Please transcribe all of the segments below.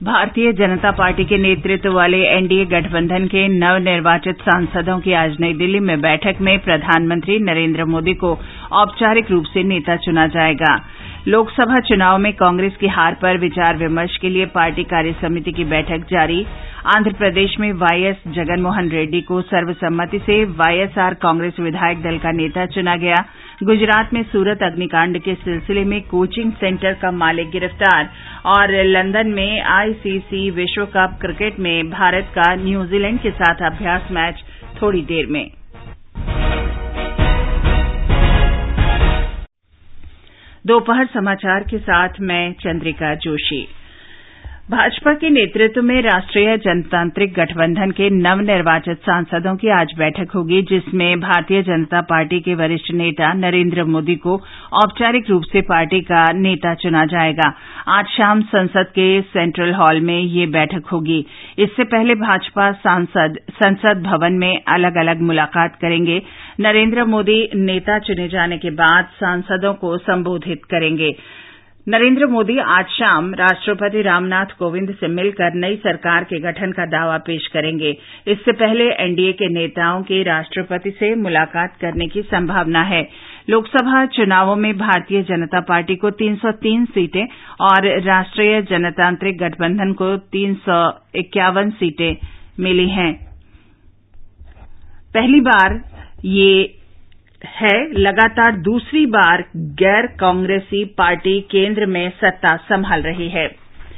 Bharatiya Janata party के नेतृत्व वाले एनडीए गठबंधन के नवनिर्वाचित सांसदों की आज नई दिल्ली में बैठक में प्रधानमंत्री नरेंद्र मोदी को औपचारिक रूप से नेता चुना जाएगा। लोकसभा चुनाव में कांग्रेस की हार पर विचार विमर्श के लिए पार्टी कार्यसमिति की बैठक जारी। आंध्र प्रदेश में वाईएस जगनमोहन रेड्डी को सर्वसम्मति से वाईएसआर कांग्रेस विधायक दल का नेता चुना गया। गुजरात में सूरत अग्निकांड के सिलसिले में कोचिंग सेंटर का मालिक गिरफ्तार और लंदन में आईसीसी विश्व कप क्रिकेट में भारत का न्यूजीलैंड के साथ अभ्यास मैच थोड़ी देर में। दोपहर समाचार के साथ मैं चंद्रिका जोशी। भाजपा के नेतृत्व में राष्ट्रीय जनतांत्रिक गठबंधन के नवनिर्वाचित सांसदों की आज बैठक होगी, जिसमें भारतीय जनता पार्टी के वरिष्ठ नेता नरेंद्र मोदी को औपचारिक रूप से पार्टी का नेता चुना जाएगा। आज शाम संसद के सेंट्रल हॉल में ये बैठक होगी। इससे पहले भाजपा सांसद संसद भवन में अलग अलग मुलाकात करेंगे। नरेंद्र मोदी नेता चुने जाने के बाद सांसदों को संबोधित करेंगे। नरेंद्र मोदी आज शाम राष्ट्रपति रामनाथ कोविंद से मिलकर नई सरकार के गठन का दावा पेश करेंगे। इससे पहले एनडीए के नेताओं की राष्ट्रपति से मुलाकात करने की संभावना है। लोकसभा चुनावों में भारतीय जनता पार्टी को 303 सीटें और राष्ट्रीय जनतांत्रिक गठबंधन को 351 सीटें मिली हैं। पहली बार ये है लगातार दूसरी बार गैर कांग्रेसी पार्टी केंद्र में सत्ता संभाल रही है।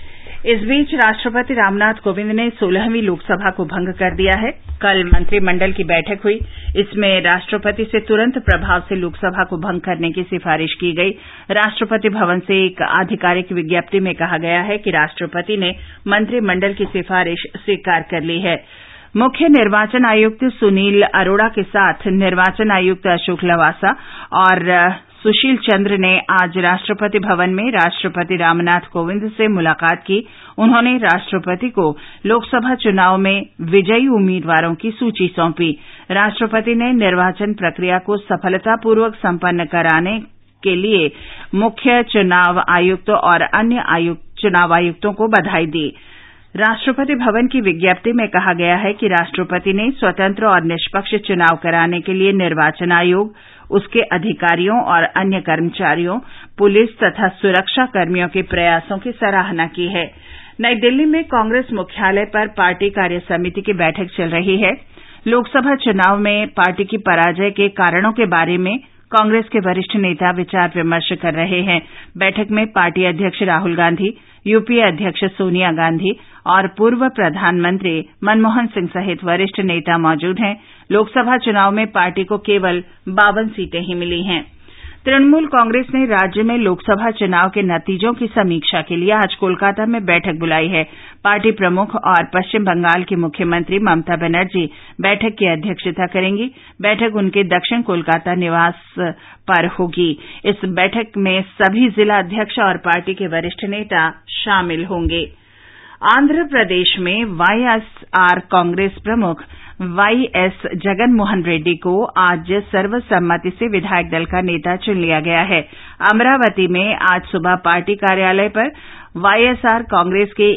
इस बीच राष्ट्रपति रामनाथ कोविंद ने 16वीं लोकसभा को भंग कर दिया है। कल मंत्रिमंडल की बैठक हुई। इसमें राष्ट्रपति से तुरंत प्रभाव से लोकसभा को भंग करने की सिफारिश की गई। राष्ट्रपति भवन से एक आधिकारिक विज्ञप्ति में कहा गया है कि राष्ट्रपति ने मंत्रिमंडल की सिफारिश स्वीकार कर ली है। मुख्य निर्वाचन आयुक्त सुनील अरोड़ा के साथ निर्वाचन आयुक्त अशोक लवासा और सुशील चंद्र ने आज राष्ट्रपति भवन में राष्ट्रपति रामनाथ कोविंद से मुलाकात की। उन्होंने राष्ट्रपति को लोकसभा चुनाव में विजयी उम्मीदवारों की सूची सौंपी। राष्ट्रपति ने निर्वाचन प्रक्रिया को सफलतापूर्वक संपन्न कराने के लिए मुख्य चुनाव आयुक्त और अन्य चुनाव आयुक्तों को बधाई दी। राष्ट्रपति भवन की विज्ञप्ति में कहा गया है कि राष्ट्रपति ने स्वतंत्र और निष्पक्ष चुनाव कराने के लिए निर्वाचन आयोग, उसके अधिकारियों और अन्य कर्मचारियों, पुलिस तथा सुरक्षा कर्मियों के प्रयासों की सराहना की है। नई दिल्ली में कांग्रेस मुख्यालय पर पार्टी कार्यसमिति की बैठक चल रही है। लोकसभा चुनाव में पार्टी की पराजय के कारणों के बारे में कांग्रेस के वरिष्ठ नेता विचार विमर्श कर रहे हैं। बैठक में पार्टी अध्यक्ष राहुल गांधी, यूपीए अध्यक्ष सोनिया गांधी और पूर्व प्रधानमंत्री मनमोहन सिंह सहित वरिष्ठ नेता मौजूद हैं। लोकसभा चुनाव में पार्टी को केवल 52 सीटें ही मिली हैं। तृणमूल कांग्रेस ने राज्य में लोकसभा चुनाव के नतीजों की समीक्षा के लिए आज कोलकाता में बैठक बुलाई है। पार्टी प्रमुख और पश्चिम बंगाल की मुख्यमंत्री ममता बनर्जी बैठक की अध्यक्षता करेंगी। बैठक उनके दक्षिण कोलकाता निवास पर होगी। इस बैठक में सभी जिला अध्यक्ष और पार्टी के वरिष्ठ नेता शामिल होंगे। आंध्र प्रदेश में वाईएसआर कांग्रेस प्रमुख वाईएस जगनमोहन रेड्डी को आज सर्वसम्मति से विधायक दल का नेता चुन लिया गया है। अमरावती में आज सुबह पार्टी कार्यालय पर वाईएसआर कांग्रेस के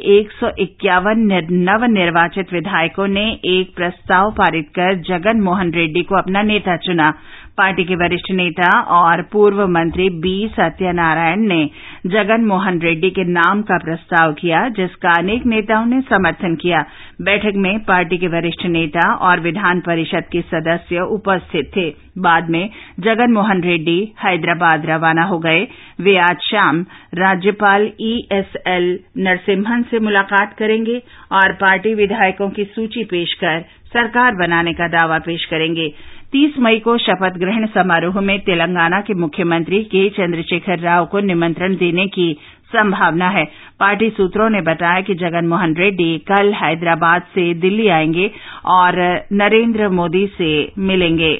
151 नवनिर्वाचित विधायकों ने एक प्रस्ताव पारित कर जगनमोहन रेड्डी को अपना नेता चुना। पार्टी के वरिष्ठ नेता और पूर्व मंत्री बी सत्यनारायण ने जगनमोहन रेड्डी के नाम का प्रस्ताव किया, जिसका अनेक नेताओं ने समर्थन किया। बैठक में पार्टी के वरिष्ठ नेता और विधान परिषद के सदस्य उपस्थित थे। बाद में जगनमोहन रेड्डी हैदराबाद रवाना हो गए। वे आज शाम राज्यपाल ईएसएल नरसिम्हन से मुलाकात करेंगे और पार्टी विधायकों की सूची पेश कर सरकार बनाने का दावा पेश करेंगे। 30 मई को शपथ ग्रहण समारोह में तेलंगाना के मुख्यमंत्री के चंद्रशेखर राव को निमंत्रण देने की संभावना है। पार्टी सूत्रों ने बताया कि जगनमोहन रेड्डी कल हैदराबाद से दिल्ली आएंगे और नरेंद्र मोदी से मिलेंगे।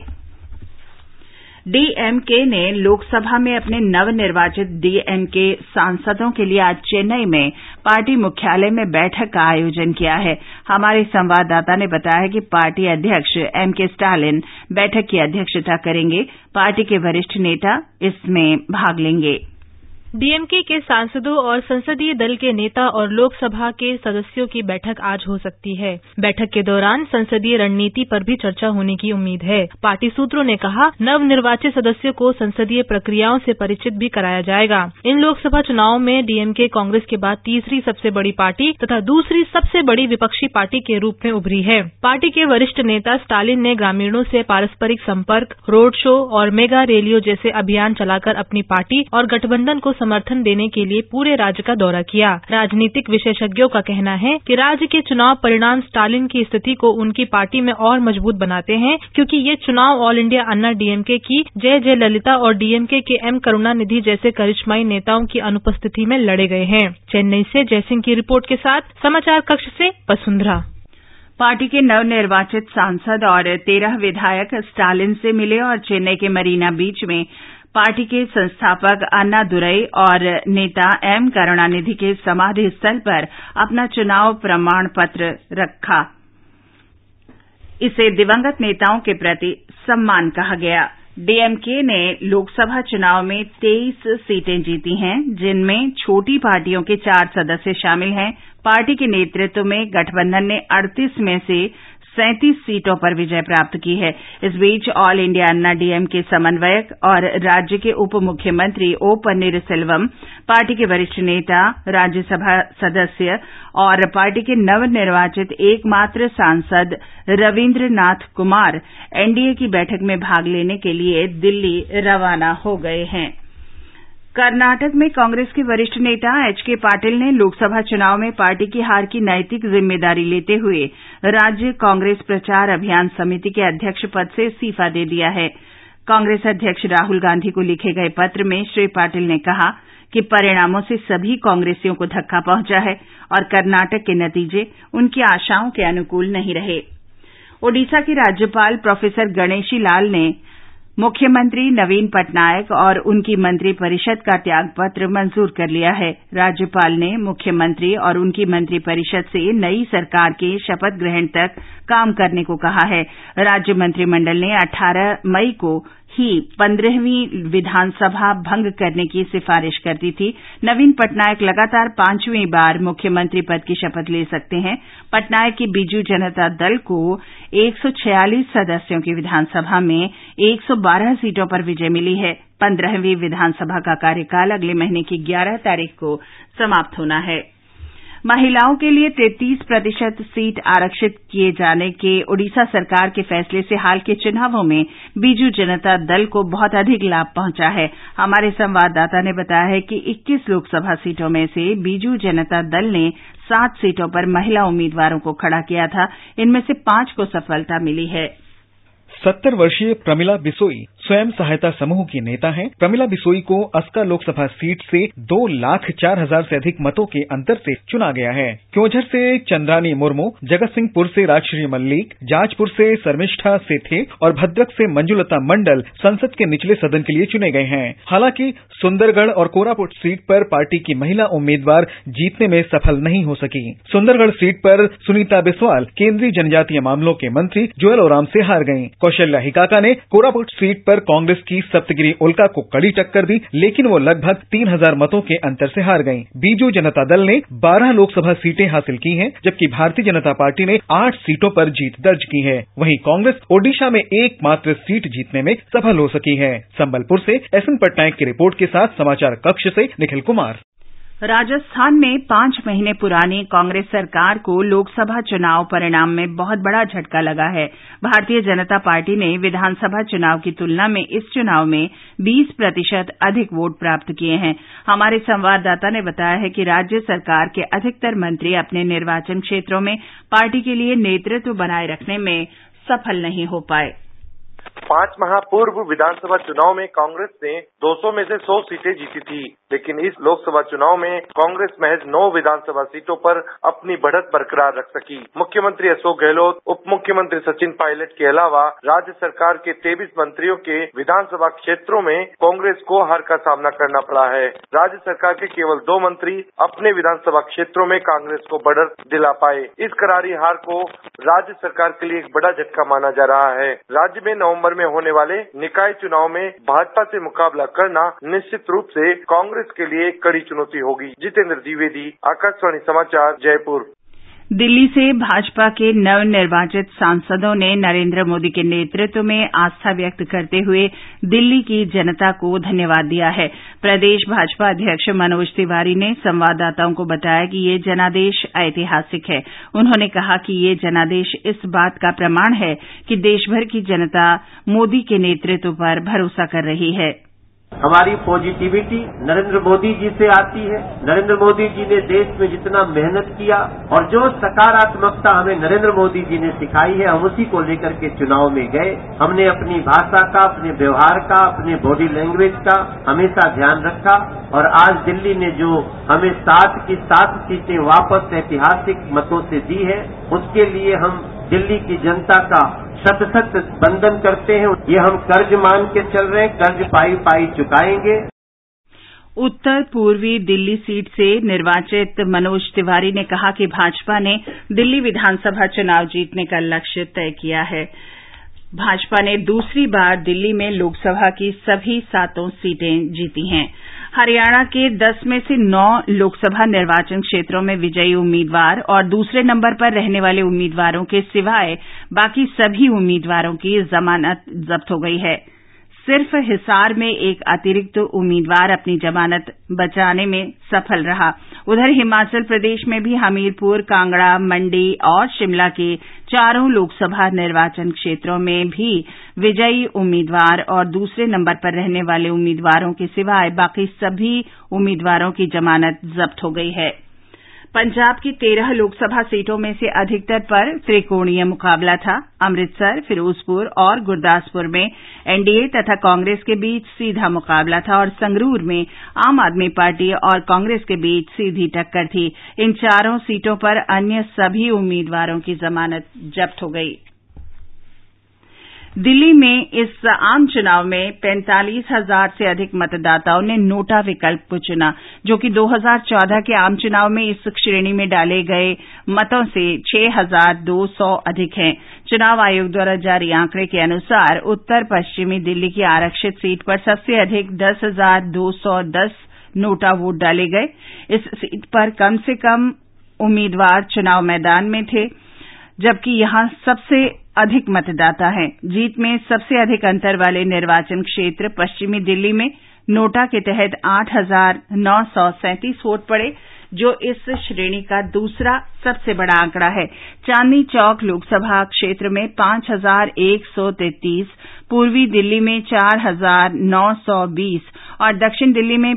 डीएमके ने लोकसभा में अपने नवनिर्वाचित डीएमके सांसदों के लिए आज चेन्नई में पार्टी मुख्यालय में बैठक का आयोजन किया है। हमारे संवाददाता ने बताया कि पार्टी अध्यक्ष एमके स्टालिन बैठक की अध्यक्षता करेंगे। पार्टी के वरिष्ठ नेता इसमें भाग लेंगे। डीएमके के सांसदों और संसदीय दल के नेता और लोकसभा के सदस्यों की बैठक आज हो सकती है। बैठक के दौरान संसदीय रणनीति पर भी चर्चा होने की उम्मीद है। पार्टी सूत्रों ने कहा, नवनिर्वाचित सदस्यों को संसदीय प्रक्रियाओं से परिचित भी कराया जाएगा। इन लोकसभा चुनावों में डीएमके कांग्रेस के बाद तीसरी सबसे बड़ी पार्टी तथा दूसरी सबसे बड़ी विपक्षी पार्टी के रूप में उभरी है। पार्टी के वरिष्ठ नेता स्टालिन ने ग्रामीणों से पारस्परिक संपर्क, रोड शो और मेगा रैलियों जैसे अभियान चलाकर अपनी पार्टी और गठबंधन को समर्थन देने के लिए पूरे राज्य का दौरा किया। राजनीतिक विशेषज्ञों का कहना है कि राज्य के चुनाव परिणाम स्टालिन की स्थिति को उनकी पार्टी में और मजबूत बनाते हैं, क्योंकि ये चुनाव ऑल इंडिया अन्ना डीएमके की जय जयललिता और डीएमके के एम करुणानिधि जैसे करिश्माई नेताओं की अनुपस्थिति में लड़े गए हैं। चेन्नई से जयसिंह की रिपोर्ट के साथ समाचार कक्ष से वसुंधरा। पार्टी के नवनिर्वाचित सांसद और 13 विधायक स्टालिन से मिले और चेन्नई के मरीना बीच में पार्टी के संस्थापक अन्नादुरई और नेता एम करुणानिधि के समाधि स्थल पर अपना चुनाव प्रमाण पत्र रखा। इसे दिवंगत नेताओं के प्रति सम्मान कहा गया। डीएमके ने लोकसभा चुनाव में 23 सीटें जीती हैं, जिनमें छोटी पार्टियों के 4 सदस्य शामिल हैं। पार्टी के नेतृत्व में गठबंधन ने 38 में से 37 सीटों पर विजय प्राप्त की है। इस बीच ऑल इंडिया अन्ना डीएमके समन्वयक और राज्य के उप मुख्यमंत्री ओ पन्नीरसेल्वम, पार्टी के वरिष्ठ नेता, राज्यसभा सदस्य और पार्टी के नवनिर्वाचित एकमात्र सांसद रविन्द्रनाथ कुमार एनडीए की बैठक में भाग लेने के लिए दिल्ली रवाना हो गए हैं। कर्नाटक में कांग्रेस के वरिष्ठ नेता एचके पाटिल ने लोकसभा चुनाव में पार्टी की हार की नैतिक जिम्मेदारी लेते हुए राज्य कांग्रेस प्रचार अभियान समिति के अध्यक्ष पद से इस्तीफा दे दिया है। कांग्रेस अध्यक्ष राहुल गांधी को लिखे गए पत्र में श्री पाटिल ने कहा कि परिणामों से सभी कांग्रेसियों को धक्का पहुंचा है और कर्नाटक के नतीजे उनकी आशाओं के अनुकूल नहीं रहे। ओडिशा के राज्यपाल प्रोफेसर गणेशी लाल ने मुख्यमंत्री नवीन पटनायक और उनकी मंत्रिपरिषद का त्यागपत्र मंजूर कर लिया है। राज्यपाल ने मुख्यमंत्री और उनकी मंत्रिपरिषद से नई सरकार के शपथ ग्रहण तक काम करने को कहा है। राज्य मंत्रिमंडल ने 18 मई को ही 15वीं विधानसभा भंग करने की सिफारिश करती थी। नवीन पटनायक लगातार 5वीं बार मुख्यमंत्री पद की शपथ ले सकते हैं। पटनायक की बीजू जनता दल को 146 सदस्यों की विधानसभा में 112 सीटों पर विजय मिली है। 15वीं विधानसभा का कार्यकाल अगले महीने की 11 तारीख को समाप्त होना है। महिलाओं के लिए 33% सीट आरक्षित किए जाने के ओडिशा सरकार के फैसले से हाल के चुनावों में बीजू जनता दल को बहुत अधिक लाभ पहुंचा है। हमारे संवाददाता ने बताया है कि 21 लोकसभा सीटों में से बीजू जनता दल ने 7 सीटों पर महिला उम्मीदवारों को खड़ा किया था। इनमें से 5 को सफलता मिली है। 70 वर्षीय प्रमिला बिसोई स्वयं सहायता समूह की नेता हैं। प्रमिला बिसोई को अस्का लोकसभा सीट से 2,04,000 से अधिक मतों के अंतर से चुना गया है। क्योंझर से चंद्रानी मुर्मू, जगत सिंहपुर से राजश्री मल्लिक, जाजपुर से शर्मिष्ठा सेठे और भद्रक से मंजुलता मंडल संसद के निचले सदन के लिए चुने गए हैं। हालांकि सुंदरगढ़ और कोरापुट सीट पर पार्टी की महिला उम्मीदवार जीतने में सफल नहीं हो सकी। सुंदरगढ़ सीट पर सुनीता बिस्वाल केंद्रीय जनजातीय मामलों के मंत्री जुएल ओराम से हार गईं। कौशल्या हिकाका ने कोरापुट सीट पर कांग्रेस की सप्तगिरी उल्का को कड़ी टक्कर दी, लेकिन वो लगभग 3,000 मतों के अंतर से हार गईं। बीजू जनता दल ने 12 लोकसभा सीटें हासिल की हैं, जबकि भारतीय जनता पार्टी ने 8 सीटों पर जीत दर्ज की है। वहीं कांग्रेस ओडिशा में एकमात्र सीट जीतने में सफल हो सकी है। संबलपुर से एसएन पटनायक की रिपोर्ट के साथ समाचार कक्ष से निखिल कुमार। राजस्थान में 5 महीने पुरानी कांग्रेस सरकार को लोकसभा चुनाव परिणाम में बहुत बड़ा झटका लगा है। भारतीय जनता पार्टी ने विधानसभा चुनाव की तुलना में इस चुनाव में 20% अधिक वोट प्राप्त किए हैं। हमारे संवाददाता ने बताया है कि राज्य सरकार के अधिकतर मंत्री अपने निर्वाचन क्षेत्रों में पार्टी के लिए नेतृत्व बनाए रखने में सफल नहीं हो पाए। 5 माह पूर्व विधानसभा चुनाव में कांग्रेस ने 200 में से 100 सीटें जीती थी, लेकिन इस लोकसभा चुनाव में कांग्रेस महज 9 विधानसभा सीटों पर अपनी बढ़त बरकरार रख सकी। मुख्यमंत्री अशोक गहलोत, उप मुख्यमंत्री सचिन पायलट के अलावा राज्य सरकार के 23 मंत्रियों के विधानसभा क्षेत्रों में कांग्रेस को हार का सामना करना पड़ा है। राज्य सरकार के केवल 2 मंत्री अपने विधानसभा क्षेत्रों में कांग्रेस को बढ़त दिला पाए। इस करारी हार को राज्य सरकार के लिए एक बड़ा झटका माना जा रहा है। राज्य में नवंबर में होने वाले निकाय चुनाव में भाजपा से मुकाबला करना निश्चित रूप से कांग्रेस कांग्रेस के लिए कड़ी चुनौती होगी। जितेंद्र द्विवेदी, आकाशवाणी समाचार, जयपुर। दिल्ली से भाजपा के नवनिर्वाचित सांसदों ने नरेंद्र मोदी के नेतृत्व में आस्था व्यक्त करते हुए दिल्ली की जनता को धन्यवाद दिया है। प्रदेश भाजपा अध्यक्ष मनोज तिवारी ने संवाददाताओं को बताया कि ये जनादेश ऐतिहासिक है। उन्होंने कहा कि ये जनादेश इस बात का प्रमाण है कि देशभर की जनता मोदी के नेतृत्व पर भरोसा कर रही है। हमारी पॉजिटिविटी नरेंद्र मोदी जी से आती है। नरेंद्र मोदी जी ने देश में जितना मेहनत किया और जो सकारात्मकता हमें नरेंद्र मोदी जी ने सिखाई है, हम उसी को लेकर के चुनाव में गए। हमने अपनी भाषा का, अपने व्यवहार का, अपने बॉडी लैंग्वेज का हमेशा ध्यान रखा और आज दिल्ली ने जो हमें 7 की 7 सीटें वापस ऐतिहासिक मतों से दी है, उसके लिए हम दिल्ली की जनता का शत वंदन करते हैं। ये हम कर्ज मान के चल रहे हैं, कर्ज पाई चुकाएंगे। उत्तर पूर्वी दिल्ली सीट से निर्वाचित मनोज तिवारी ने कहा कि भाजपा ने दिल्ली विधानसभा चुनाव जीतने का लक्ष्य तय किया है। भाजपा ने दूसरी बार दिल्ली में लोकसभा की सभी 7 सीटें जीती हैं। हरियाणा के 10 में से 9 लोकसभा निर्वाचन क्षेत्रों में विजयी उम्मीदवार और दूसरे नंबर पर रहने वाले उम्मीदवारों के सिवाय बाकी सभी उम्मीदवारों की जमानत जब्त हो गई है। सिर्फ हिसार में एक अतिरिक्त उम्मीदवार अपनी जमानत बचाने में सफल रहा। उधर हिमाचल प्रदेश में भी हमीरपुर, कांगड़ा, मंडी और शिमला के 4 लोकसभा निर्वाचन क्षेत्रों में भी विजयी उम्मीदवार और दूसरे नंबर पर रहने वाले उम्मीदवारों के सिवाय बाकी सभी उम्मीदवारों की जमानत जब्त हो गई है। पंजाब की 13 लोकसभा सीटों में से अधिकतर पर त्रिकोणीय मुकाबला था। अमृतसर, फिरोजपुर और गुरदासपुर में एनडीए तथा कांग्रेस के बीच सीधा मुकाबला था और संगरूर में आम आदमी पार्टी और कांग्रेस के बीच सीधी टक्कर थी। इन 4 सीटों पर अन्य सभी उम्मीदवारों की जमानत जब्त हो गई। दिल्ली में इस आम चुनाव में 45,000 से अधिक मतदाताओं ने नोटा विकल्प को चुना, जो कि 2014 के आम चुनाव में इस श्रेणी में डाले गए मतों से 6,200 अधिक हैं। चुनाव आयोग द्वारा जारी आंकड़े के अनुसार उत्तर पश्चिमी दिल्ली की आरक्षित सीट पर सबसे अधिक 10,210 नोटा वोट डाले गए। इस सीट पर कम से कम उम्मीदवार चुनाव मैदान में थे, जबकि यहां सबसे अधिक मतदाता हैं। जीत में सबसे अधिक अंतर वाले निर्वाचन क्षेत्र पश्चिमी दिल्ली में नोटा के तहत 8,937 वोट पड़े, जो इस श्रेणी का दूसरा सबसे बड़ा आंकड़ा है। चांदनी चौक लोकसभा क्षेत्र में 5,133, पूर्वी दिल्ली में 4,920 और दक्षिण दिल्ली में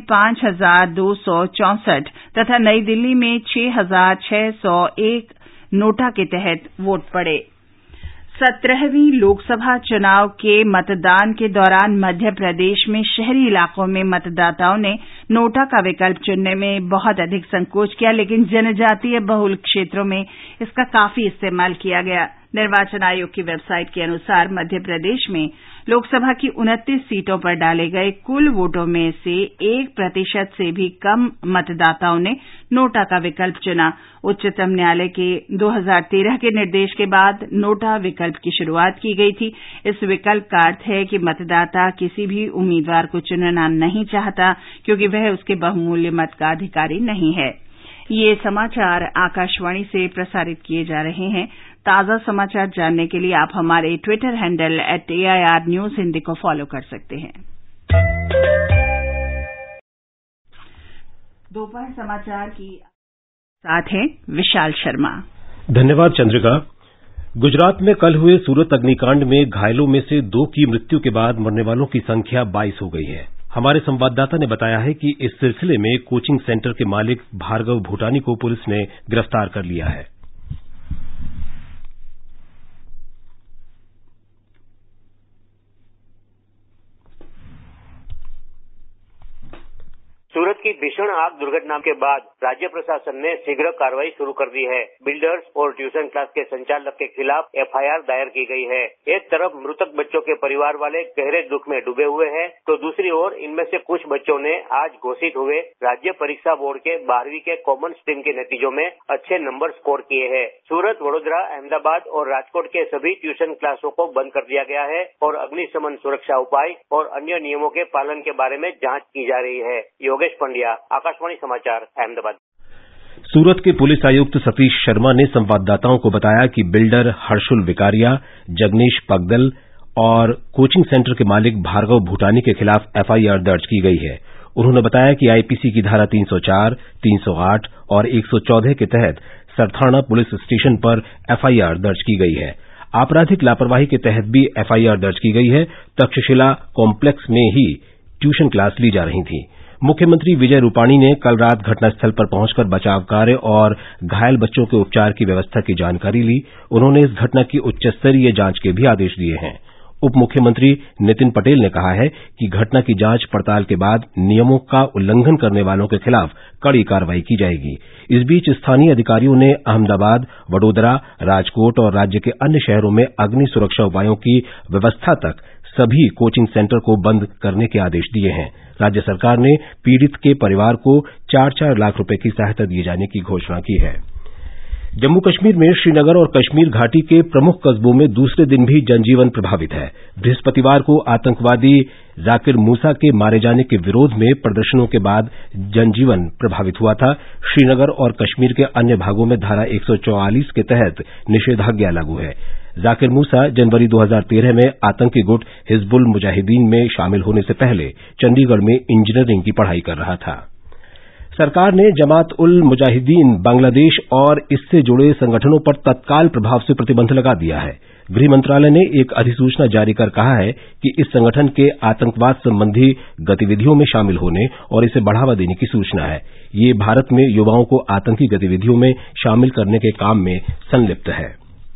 5,264 तथा नई दिल्ली में 6,601 नोटा के तहत वोट पड़े। 17वीं लोकसभा चुनाव के मतदान के दौरान मध्य प्रदेश में शहरी इलाकों में मतदाताओं ने नोटा का विकल्प चुनने में बहुत अधिक संकोच किया, लेकिन जनजातीय बहुल क्षेत्रों में इसका काफी इस्तेमाल किया गया। निर्वाचन आयोग की वेबसाइट के अनुसार मध्य प्रदेश में लोकसभा की 29 सीटों पर डाले गए कुल वोटों में से 1% से भी कम मतदाताओं ने नोटा का विकल्प चुना। उच्चतम न्यायालय के 2013 के निर्देश के बाद नोटा विकल्प की शुरुआत की गई थी। इस विकल्प का अर्थ है कि मतदाता किसी भी उम्मीदवार को चुनना नहीं चाहता, क्योंकि वह उसके बहुमूल्य मत का अधिकारी नहीं है। ये समाचार आकाशवाणी से प्रसारित किए जा रहे हैं। ताजा समाचार जानने के लिए आप हमारे Twitter handle @AIR News Hindi को फॉलो कर सकते हैं। दोपहर समाचार की साथ हैं विशाल शर्मा। धन्यवाद चंद्रिका। गुजरात में कल हुए सूरत अग्निकांड में घायलों में से 2 की मृत्यु के बाद मरने वालों की संख्या 22 हो गई है। हमारे संवाददाता ने बताया है कि इस सिलसिले में कोचिंग सेंटर के मालिक भार्गव भूटानी को पुलिस ने गिरफ्तार कर लिया है। सूरत की भीषण आग दुर्घटना के बाद राज्य प्रशासन ने शीघ्र कार्रवाई शुरू कर दी है। बिल्डर्स और ट्यूशन क्लास के संचालक के खिलाफ FIR दायर की गई है। एक तरफ मृतक बच्चों के परिवार वाले गहरे दुख में डूबे हुए हैं, तो दूसरी ओर इनमें से कुछ बच्चों ने आज घोषित हुए राज्य परीक्षा बोर्ड के 12वीं के कॉमन स्ट्रीम के नतीजों में अच्छे नंबर स्कोर किए हैं। सूरत, वडोदरा, अहमदाबाद और राजकोट के सभी ट्यूशन क्लासों को बंद कर दिया गया है और अग्निशमन सुरक्षा उपाय और अन्य नियमों के पालन के बारे में जांच की जा रही है। योगेश पंड्या, आकाशवाणी समाचार, अहमदाबाद। सूरत के पुलिस आयुक्त सतीश शर्मा ने संवाददाताओं को बताया कि बिल्डर हर्षुल विकारिया, जगनीश पगदल और कोचिंग सेंटर के मालिक भार्गव भूटानी के खिलाफ एफआईआर दर्ज की गई है। उन्होंने बताया कि आईपीसी की धारा 304, 308 और 114 के तहत सरथाना पुलिस स्टेशन पर एफआईआर दर्ज की गई है। आपराधिक लापरवाही के तहत भी एफआईआर दर्ज की गई है। तक्षशिला कॉम्प्लेक्स में ही ट्यूशन क्लास ली जा रही थी। मुख्यमंत्री विजय रूपाणी ने कल रात घटनास्थल पर पहुंचकर बचाव कार्य और घायल बच्चों के उपचार की व्यवस्था की जानकारी ली। उन्होंने इस घटना की उच्चस्तरीय जांच के भी आदेश दिए हैं। उप मुख्यमंत्री नितिन पटेल ने कहा है कि घटना की जांच पड़ताल के बाद नियमों का उल्लंघन करने वालों के खिलाफ कड़ी कार्रवाई की जाएगी। इस बीच स्थानीय अधिकारियों ने अहमदाबाद, वडोदरा, राजकोट और राज्य के अन्य शहरों में अग्नि सुरक्षा उपायों की व्यवस्था तक सभी कोचिंग सेंटर को बंद करने के आदेश दिए हैं। राज्य सरकार ने पीड़ित के परिवार को 4-4 लाख रुपए की सहायता दिए जाने की घोषणा की है। जम्मू कश्मीर में श्रीनगर और कश्मीर घाटी के प्रमुख कस्बों में दूसरे दिन भी जनजीवन प्रभावित है। बृहस्पतिवार को आतंकवादी जाकिर मूसा के मारे जाने के विरोध में प्रदर्शनों के बाद जनजीवन प्रभावित हुआ था। श्रीनगर और कश्मीर के अन्य भागों में धारा 144 के तहत निषेधाज्ञा लागू है। जाकिर मूसा जनवरी 2013 में आतंकी गुट हिजबुल मुजाहिदीन में शामिल होने से पहले चंडीगढ़ में इंजीनियरिंग की पढ़ाई कर रहा था। सरकार ने जमात उल मुजाहिदीन बांग्लादेश और इससे जुड़े संगठनों पर तत्काल प्रभाव से प्रतिबंध लगा दिया है। गृह मंत्रालय ने एक अधिसूचना जारी कर कहा है कि इस संगठन के आतंकवाद संबंधी गतिविधियों में शामिल होने और इसे बढ़ावा देने की सूचना है। ये भारत में युवाओं को आतंकी गतिविधियों में शामिल करने के काम में संलिप्त है।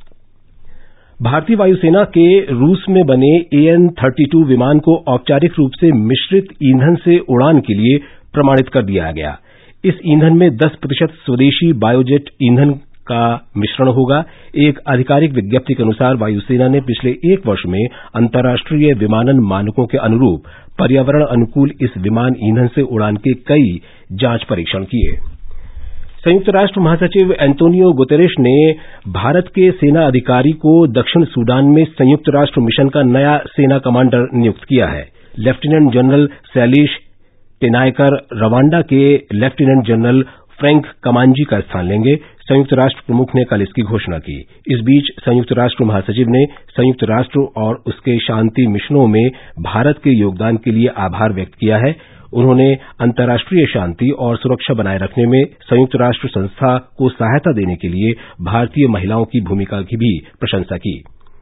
भारतीय वायुसेना के रूस में बने AN-32 विमान को औपचारिक रूप से मिश्रित ईंधन से उड़ान के लिए प्रमाणित कर दिया गया। इस ईंधन में 10% स्वदेशी बायोजेट ईंधन का मिश्रण होगा। एक आधिकारिक विज्ञप्ति के अनुसार वायुसेना ने पिछले 1 वर्ष में अंतर्राष्ट्रीय विमानन मानकों के अनुरूप पर्यावरण अनुकूल इस विमान ईंधन से उड़ान के कई जांच परीक्षण किए। संयुक्त राष्ट्र महासचिव एंटोनियो गुतेरेश ने भारत के सेना अधिकारी को दक्षिण सूडान में संयुक्त राष्ट्र मिशन का नया सेना कमांडर नियुक्त किया है। Lieutenant general Sailesh Tinaikar Rwanda के लेफ्टिनेंट जनरल फ्रैंक कमांजी का स्थान लेंगे। संयुक्त राष्ट्र प्रमुख ने कल इसकी घोषणा की। इस बीच संयुक्त राष्ट्र महासचिव ने संयुक्त राष्ट्र और उसके शांति मिशनों में भारत के योगदान के लिए आभार व्यक्त किया है। उन्होंने अंतर्राष्ट्रीय शांति और सुरक्षा बनाए रखने में संयुक्त राष्ट्र संस्था को सहायता देने के लिए भारतीय महिलाओं की भूमिका की भी प्रशंसा की।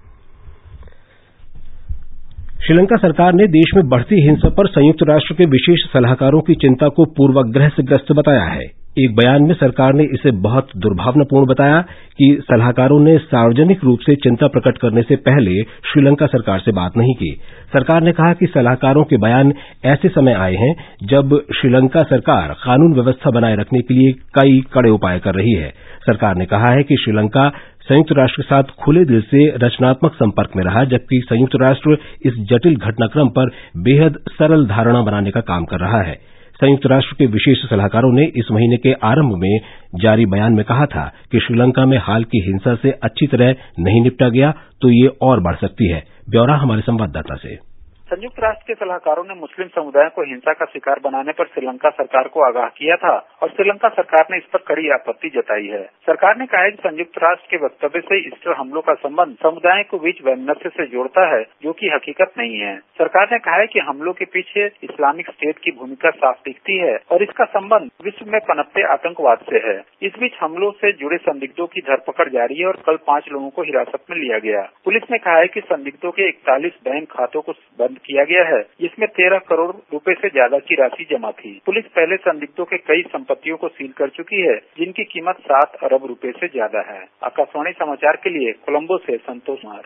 श्रीलंका सरकार ने देश में बढ़ती हिंसा पर संयुक्त राष्ट्र के विशेष सलाहकारों की चिंता को पूर्वाग्रह से ग्रस्त बताया है। एक बयान में सरकार ने इसे बहुत दुर्भावनापूर्ण बताया कि सलाहकारों ने सार्वजनिक रूप से चिंता प्रकट करने से पहले श्रीलंका सरकार से बात नहीं की। सरकार ने कहा कि सलाहकारों के बयान ऐसे समय आए हैं जब श्रीलंका सरकार कानून व्यवस्था बनाए रखने के लिए कई कड़े उपाय कर रही है। सरकार ने कहा है कि श्रीलंका संयुक्त राष्ट्र के साथ खुले दिल से रचनात्मक संपर्क में रहा, जबकि संयुक्त राष्ट्र इस जटिल घटनाक्रम पर बेहद सरल धारणा बनाने का काम कर रहा है। संयुक्त राष्ट्र के विशेष सलाहकारों ने इस महीने के आरंभ में जारी बयान में कहा था कि श्रीलंका में हाल की हिंसा से अच्छी तरह नहीं निपटा गया तो ये और बढ़ सकती है। ब्यौरा हमारे संवाददाता से। संयुक्त राष्ट्र के सलाहकारों ने मुस्लिम समुदाय को हिंसा का शिकार बनाने पर श्रीलंका सरकार को आगाह किया था और श्रीलंका सरकार ने इस पर कड़ी आपत्ति जताई है। सरकार ने कहा है कि संयुक्त राष्ट्र के वक्तव्य से ईस्टर हमलों का संबंध समुदाय को बीच वैमनस्य से जोड़ता है, जो कि हकीकत नहीं है। सरकार ने कहा है कि हमलों के पीछे इस्लामिक स्टेट की भूमिका साफ दिखती है और इसका संबंध विश्व में पनपते आतंकवाद से है। इस बीच हमलों से जुड़े संदिग्धों की धरपकड़ जारी है और कल 5 लोगों को हिरासत में लिया गया। पुलिस ने कहा है कि संदिग्धों के 41 बैंक खातों को बंद किया गया है, जिसमें 13 करोड़ रुपए से ज्यादा की राशि जमा थी। पुलिस पहले संदिग्धों के कई संपत्तियों को सील कर चुकी है, जिनकी कीमत 7 अरब रुपए से ज्यादा है। आकाशवाणी समाचार के लिए कोलंबो से संतोष कुमार।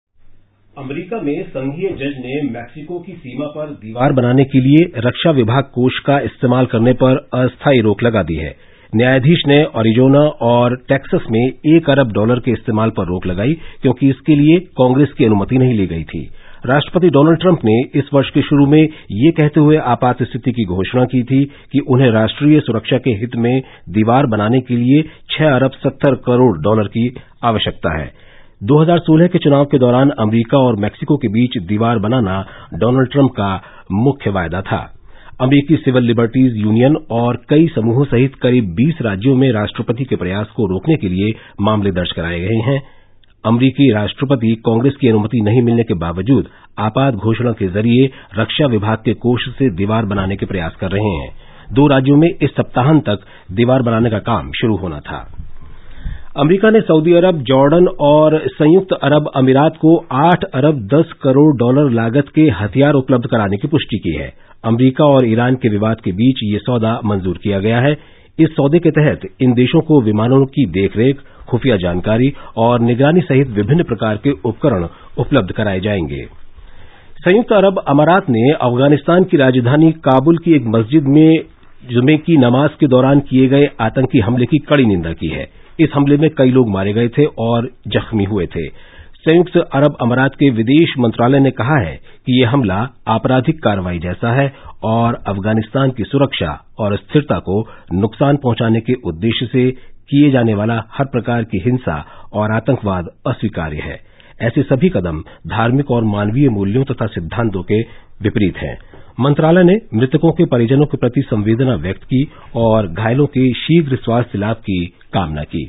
अमेरिका में संघीय जज ने मैक्सिको की सीमा पर दीवार बनाने के लिए रक्षा विभाग कोष का इस्तेमाल करने पर अस्थायी रोक लगा दी है। न्यायाधीश ने अरिजोना और टेक्सास में $1 अरब के इस्तेमाल पर रोक लगाई, क्योंकि इसके लिए कांग्रेस की अनुमति नहीं ली गई थी। राष्ट्रपति डोनाल्ड ट्रंप ने इस वर्ष के शुरू में ये कहते हुए आपात स्थिति की घोषणा की थी कि उन्हें राष्ट्रीय सुरक्षा के हित में दीवार बनाने के लिए $6 अरब 70 करोड़ की आवश्यकता है। 2016 के चुनाव के दौरान अमेरिका और मैक्सिको के बीच दीवार बनाना डोनाल्ड ट्रंप का मुख्य वायदा था। अमेरिकी सिविल लिबर्टीज यूनियन और कई समूहों सहित करीब 20 राज्यों में राष्ट्रपति के प्रयास को रोकने के लिए मामले दर्ज कराए गए हैं। अमेरिकी राष्ट्रपति कांग्रेस की अनुमति नहीं मिलने के बावजूद आपात घोषणा के जरिए रक्षा विभाग के कोष से दीवार बनाने के प्रयास कर रहे हैं। 2 राज्यों में इस सप्ताहांत तक दीवार बनाने का काम शुरू होना था। अमेरिका ने सऊदी अरब, जॉर्डन और संयुक्त अरब अमीरात को 8 अरब 10 करोड़ डॉलर लागत के हथियार उपलब्ध कराने की पुष्टि की है। अमेरिका और ईरान के विवाद के बीच ये सौदा मंजूर किया गया है। इस सौदे के तहत इन देशों को विमानों की देखरेख, खुफिया जानकारी और निगरानी सहित विभिन्न प्रकार के उपकरण उपलब्ध कराए जाएंगे। संयुक्त अरब अमारात ने अफगानिस्तान की राजधानी काबुल की एक मस्जिद में जुमे की नमाज के दौरान किए गए आतंकी हमले की कड़ी निंदा की है। इस हमले में कई लोग मारे गए थे और जख्मी हुए थे। संयुक्त अरब अमारात के विदेश मंत्रालय ने कहा है कि यह हमला आपराधिक कार्रवाई जैसा है और अफगानिस्तान की सुरक्षा और स्थिरता को नुकसान पहुंचाने के उद्देश्य से किए जाने वाला हर प्रकार की हिंसा और आतंकवाद अस्वीकार्य है। ऐसे सभी कदम धार्मिक और मानवीय मूल्यों तथा सिद्धांतों के विपरीत हैं। मंत्रालय ने मृतकों के परिजनों के प्रति संवेदना व्यक्त की और घायलों के शीघ्र स्वास्थ्य लाभ की कामना की।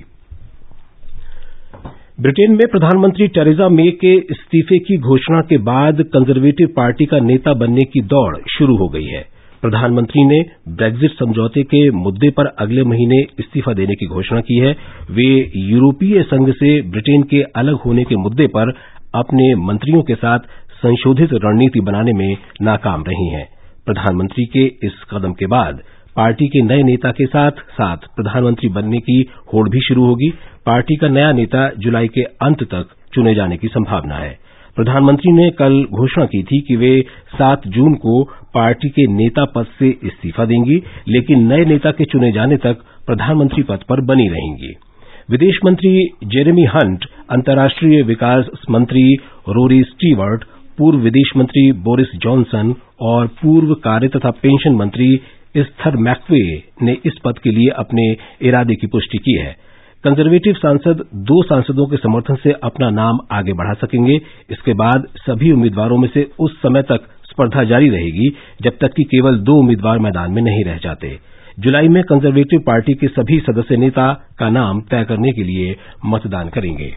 ब्रिटेन में प्रधानमंत्री टेरेसा मे के इस्तीफे की घोषणा के बाद कंजर्वेटिव पार्टी का नेता बनने की दौड़ शुरू हो गई है। प्रधानमंत्री ने ब्रेक्जिट समझौते के मुद्दे पर अगले महीने इस्तीफा देने की घोषणा की है। वे यूरोपीय संघ से ब्रिटेन के अलग होने के मुद्दे पर अपने मंत्रियों के साथ संशोधित रणनीति बनाने में नाकाम रही हैं। प्रधानमंत्री के इस कदम के बाद पार्टी के नए नेता के साथ साथ प्रधानमंत्री बनने की होड़ भी शुरू होगी। पार्टी का नया नेता जुलाई के अंत तक चुने जाने की संभावना है। प्रधानमंत्री ने कल घोषणा की थी कि वे 7 जून को पार्टी के नेता पद से इस्तीफा देंगी, लेकिन नए नेता के चुने जाने तक प्रधानमंत्री पद पर बनी रहेंगी। विदेश मंत्री जेरेमी हंट, अंतर्राष्ट्रीय विकास मंत्री रोरी स्टीवर्ट, पूर्व विदेश मंत्री बोरिस जॉनसन और पूर्व कार्य तथा पेंशन मंत्री एस्थर मैकवे ने इस पद के लिए अपने इरादे की पुष्टि की है। कंजर्वेटिव सांसद 2 सांसदों के समर्थन से अपना नाम आगे बढ़ा सकेंगे। इसके बाद सभी उम्मीदवारों में से उस समय तक स्पर्धा जारी रहेगी जब तक कि केवल 2 उम्मीदवार मैदान में नहीं रह जाते। जुलाई में कंजर्वेटिव पार्टी के सभी सदस्य नेता का नाम तय करने के लिए मतदान करेंगे।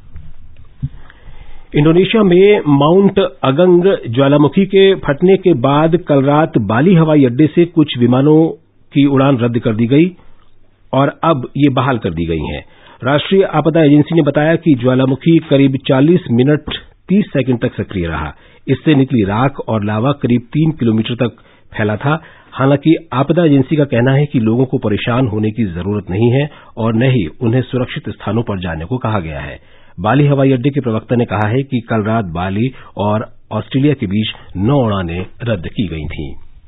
इंडोनेशिया में माउंट अगंग ज्वालामुखी के फटने के बाद कल रात बाली हवाई अड्डे से कुछ विमानों की उड़ान रद्द कर दी गई और अब ये बहाल कर दी गई हैं। राष्ट्रीय आपदा एजेंसी ने बताया कि ज्वालामुखी करीब 40 मिनट 30 सेकंड तक सक्रिय रहा। इससे निकली राख और लावा करीब 3 किलोमीटर तक फैला था। हालांकि आपदा एजेंसी का कहना है कि लोगों को परेशान होने की जरूरत नहीं है और न ही उन्हें सुरक्षित स्थानों पर जाने को कहा गया है। बाली हवाई अड्डे के प्रवक्ता ने कहा है कि कल रात बाली और ऑस्ट्रेलिया के बीच 9 उड़ानें रद्द की गई थीं।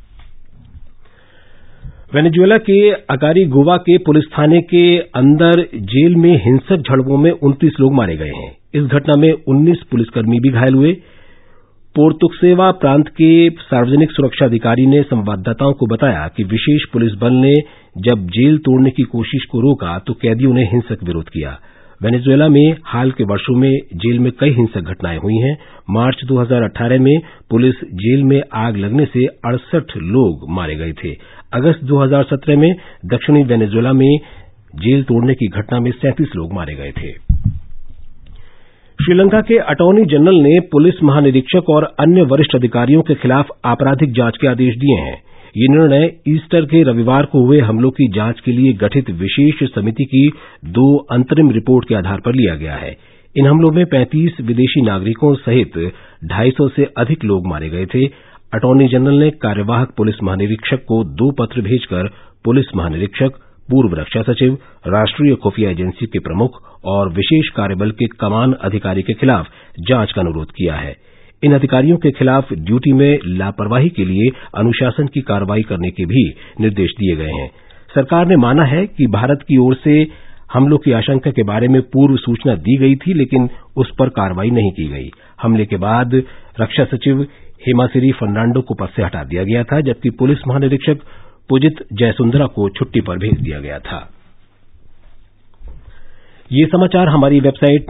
वेनेजुएला के अकारीगुवा के पुलिस थाने के अंदर जेल में हिंसक झड़पों में 29 लोग मारे गए हैं। इस घटना में 19 पुलिसकर्मी भी घायल हुए। पोर्तुक्सेवा प्रांत के सार्वजनिक सुरक्षा अधिकारी ने संवाददाताओं को बताया कि विशेष पुलिस बल ने जब जेल तोड़ने की कोशिश को रोका तो कैदियों ने हिंसक विरोध किया। वेनेजुएला में हाल के वर्षों में जेल में कई हिंसक घटनाएं हुई हैं। मार्च 2018 में पुलिस जेल में आग लगने से 68 लोग मारे गए थे। अगस्त 2017 में दक्षिणी वेनेजुएला में जेल तोड़ने की घटना में 37 लोग मारे गए थे। श्रीलंका के अटॉर्नी जनरल ने पुलिस महानिरीक्षक और अन्य वरिष्ठ अधिकारियों के खिलाफ आपराधिक जांच के आदेश दिए हैं। ये निर्णय ईस्टर के रविवार को हुए हमलों की जांच के लिए गठित विशेष समिति की 2 अंतरिम रिपोर्ट के आधार पर लिया गया है। इन हमलों में 35 विदेशी नागरिकों सहित 250 से अधिक लोग मारे गए थे। अटॉर्नी जनरल ने कार्यवाहक पुलिस महानिरीक्षक को 2 पत्र भेजकर पुलिस महानिरीक्षक, पूर्व रक्षा सचिव, राष्ट्रीय खुफिया एजेंसी के प्रमुख और विशेष कार्यबल के कमान अधिकारी के खिलाफ जांच का अनुरोध किया है। इन अधिकारियों के खिलाफ ड्यूटी में लापरवाही के लिए अनुशासन की कार्रवाई करने के भी निर्देश दिए गए हैं। सरकार ने माना है कि भारत की ओर से हमलों की आशंका के बारे में पूर्व सूचना दी गई थी, लेकिन उस पर कार्रवाई नहीं की गई। हमले के बाद रक्षा सचिव हेमासिरी फर्नांडो को पद से हटा दिया गया था, जबकि पुलिस महानिरीक्षक पुजित जयसुंदरा को छुट्टी पर भेज दिया गया था। ये समाचार हमारी वेबसाइट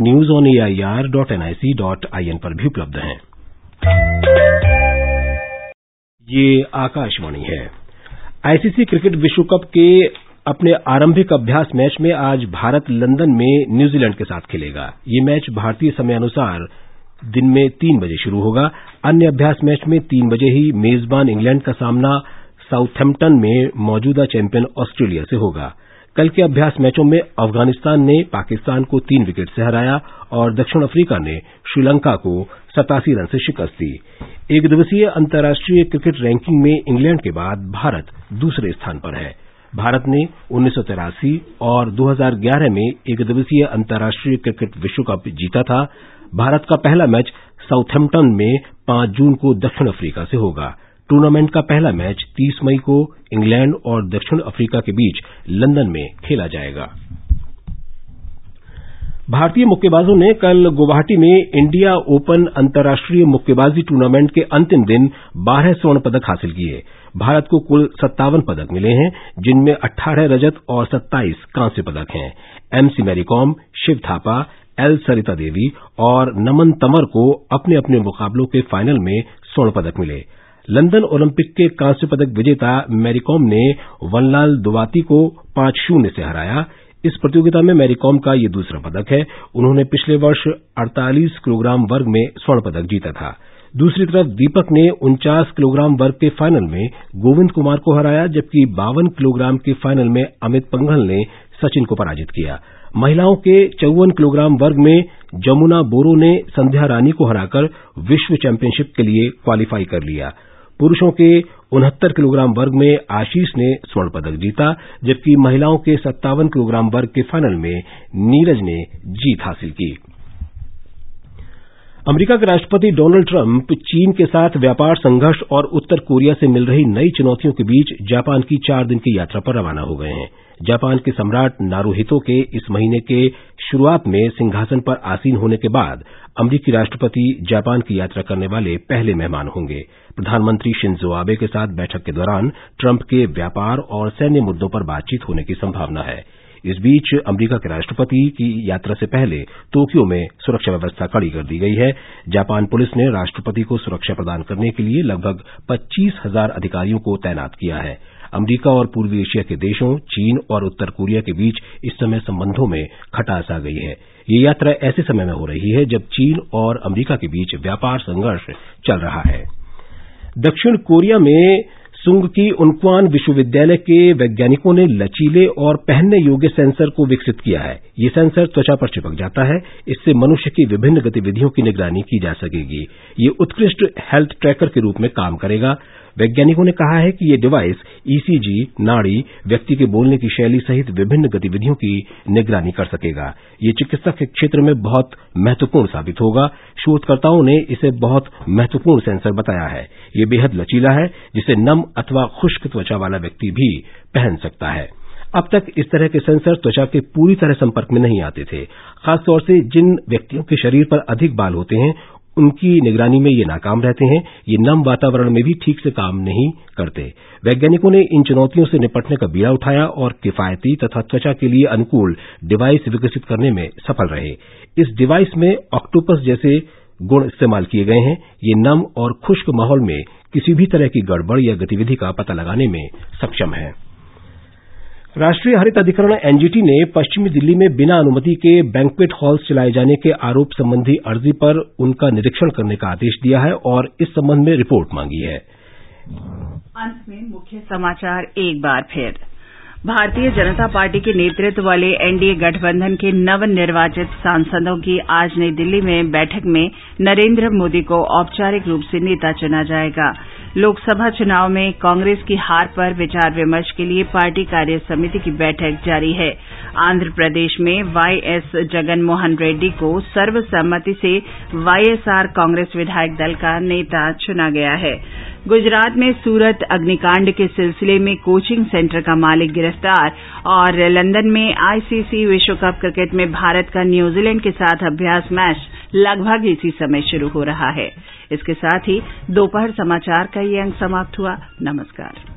newsonair.nic.in पर भी उपलब्ध हैं। ये आकाशवाणी है। आईसीसी क्रिकेट विश्व कप के अपने आरंभिक अभ्यास मैच में आज भारत लंदन में न्यूजीलैंड के साथ खेलेगा। ये मैच भारतीय समय अनुसार दिन में 3 बजे शुरू होगा। अन्य अभ्यास मैच में 3 बजे ही मेजबान इंग्लैंड का सामना साउथैम्पटन में मौजूदा चैंपियन ऑस्ट्रेलिया से होगा। कल के अभ्यास मैचों में अफगानिस्तान ने पाकिस्तान को 3 विकेट से हराया और दक्षिण अफ्रीका ने श्रीलंका को 87 रन से शिकस्त दी। एक दिवसीय अंतर्राष्ट्रीय क्रिकेट रैंकिंग में इंग्लैंड के बाद भारत दूसरे स्थान पर है। भारत ने 1983 और 2011 में एक दिवसीय अंतर्राष्ट्रीय क्रिकेट विश्व कप जीता था। भारत का पहला मैच साउथैम्पटन में 5 जून को दक्षिण अफ्रीका से होगा। टूर्नामेंट का पहला मैच 30 मई को इंग्लैंड और दक्षिण अफ्रीका के बीच लंदन में खेला जाएगा। भारतीय मुक्केबाजों ने कल गुवाहाटी में इंडिया ओपन अंतर्राष्ट्रीय मुक्केबाजी टूर्नामेंट के अंतिम दिन 12 स्वर्ण पदक हासिल किए। भारत को कुल 57 पदक मिले हैं, जिनमें 18 रजत और 27 कांस्य पदक हैं। एमसी मैरीकॉम, शिव थापा, एल सरिता देवी और नमन तंवर को अपने अपने मुकाबलों के फाइनल में स्वर्ण पदक मिले। लंदन ओलंपिक के कांस्य पदक विजेता मैरीकॉम ने वनलाल दुवाती को 5-0 से हराया। इस प्रतियोगिता में मैरीकॉम का ये दूसरा पदक है। उन्होंने पिछले वर्ष 48 किलोग्राम वर्ग में स्वर्ण पदक जीता था। दूसरी तरफ दीपक ने 49 किलोग्राम वर्ग के फाइनल में गोविंद कुमार को हराया, जबकि 52 किलोग्राम के फाइनल में अमित पंघल ने सचिन को पराजित किया। महिलाओं के 54 किलोग्राम वर्ग में जमुना बोरो ने संध्या रानी को हराकर विश्व चैंपियनशिप के लिए क्वालीफाई कर लिया। पुरुषों के 69 किलोग्राम वर्ग में आशीष ने स्वर्ण पदक जीता, जबकि महिलाओं के 57 किलोग्राम वर्ग के फाइनल में नीरज ने जीत हासिल की। अमेरिका के राष्ट्रपति डोनाल्ड ट्रंप चीन के साथ व्यापार संघर्ष और उत्तर कोरिया से मिल रही नई चुनौतियों के बीच जापान की 4 दिन की यात्रा पर रवाना हो गए हैं। जापान के सम्राट नारुहितो के इस महीने के शुरुआत में सिंहासन पर आसीन होने के बाद अमेरिकी राष्ट्रपति जापान की यात्रा करने वाले पहले मेहमान होंगे। प्रधानमंत्री शिंजो आबे के साथ बैठक के दौरान ट्रंप के व्यापार और सैन्य मुद्दों पर बातचीत होने की संभावना है। इस बीच अमेरिका के राष्ट्रपति की यात्रा से पहले टोक्यो में सुरक्षा व्यवस्था कड़ी कर दी गई है। जापान पुलिस ने राष्ट्रपति को सुरक्षा प्रदान करने के लिए लगभग 25,000 अधिकारियों को तैनात किया है। अमेरिका और पूर्वी एशिया के देशों चीन और उत्तर कोरिया के बीच इस समय संबंधों में खटास आ गई है। ये यात्रा ऐसे समय में हो रही है जब चीन और अमेरिका के बीच व्यापार संघर्ष चल रहा है। दक्षिण कोरिया में सुंगकी उन्क्वान विश्वविद्यालय के वैज्ञानिकों ने लचीले और पहनने योग्य सेंसर को विकसित किया है। ये सेंसर त्वचा पर चिपक जाता है। इससे मनुष्य की विभिन्न गतिविधियों की निगरानी की जा सकेगी। ये उत्कृष्ट हेल्थ ट्रैकर के रूप में काम करेगा। वैज्ञानिकों ने कहा है कि ये डिवाइस ईसीजी, नाड़ी, व्यक्ति के बोलने की शैली सहित विभिन्न गतिविधियों की निगरानी कर सकेगा। ये चिकित्सा के क्षेत्र में बहुत महत्वपूर्ण साबित होगा। शोधकर्ताओं ने इसे बहुत महत्वपूर्ण सेंसर बताया है। ये बेहद लचीला है, जिसे नम अथवा खुश्क त्वचा वाला व्यक्ति भी पहन सकता है। अब तक इस तरह के सेंसर त्वचा के पूरी तरह संपर्क में नहीं आते थे। खासतौर से जिन व्यक्तियों के शरीर पर अधिक बाल होते हैं उनकी निगरानी में ये नाकाम रहते हैं। ये नम वातावरण में भी ठीक से काम नहीं करते। वैज्ञानिकों ने इन चुनौतियों से निपटने का बीड़ा उठाया और किफायती तथा त्वचा के लिए अनुकूल डिवाइस विकसित करने में सफल रहे। इस डिवाइस में ऑक्टोपस जैसे गुण इस्तेमाल किए गए हैं। ये नम और खुश्क माहौल में किसी भी तरह की गड़बड़ या गतिविधि का पता लगाने में सक्षम है। राष्ट्रीय हरित अधिकरण एनजीटी ने पश्चिमी दिल्ली में बिना अनुमति के बैंक्वेट हॉल्स चलाए जाने के आरोप संबंधी अर्जी पर उनका निरीक्षण करने का आदेश दिया है और इस संबंध में रिपोर्ट मांगी है। अंत में मुख्य समाचार एक बार फिर। भारतीय जनता पार्टी के नेतृत्व वाले एनडीए गठबंधन के नवनिर्वाचित सांसदों की आज नई दिल्ली में बैठक में नरेंद्र मोदी को औपचारिक रूप से नेता चुना जाएगा। लोकसभा चुनाव में कांग्रेस की हार पर विचार विमर्श के लिए पार्टी कार्य समिति की बैठक जारी है। आंध्र प्रदेश में वाईएस जगनमोहन रेड्डी को सर्वसम्मति से वाईएसआर कांग्रेस विधायक दल का नेता चुना गया है। गुजरात में सूरत अग्निकांड के सिलसिले में कोचिंग सेंटर का मालिक गिरफ्तार और लंदन में आईसीसी विश्व कप क्रिकेट में भारत का न्यूजीलैंड के साथ अभ्यास मैच लगभग इसी समय शुरू हो रहा है। इसके साथ ही दोपहर समाचार का ये अंक समाप्त हुआ। नमस्कार।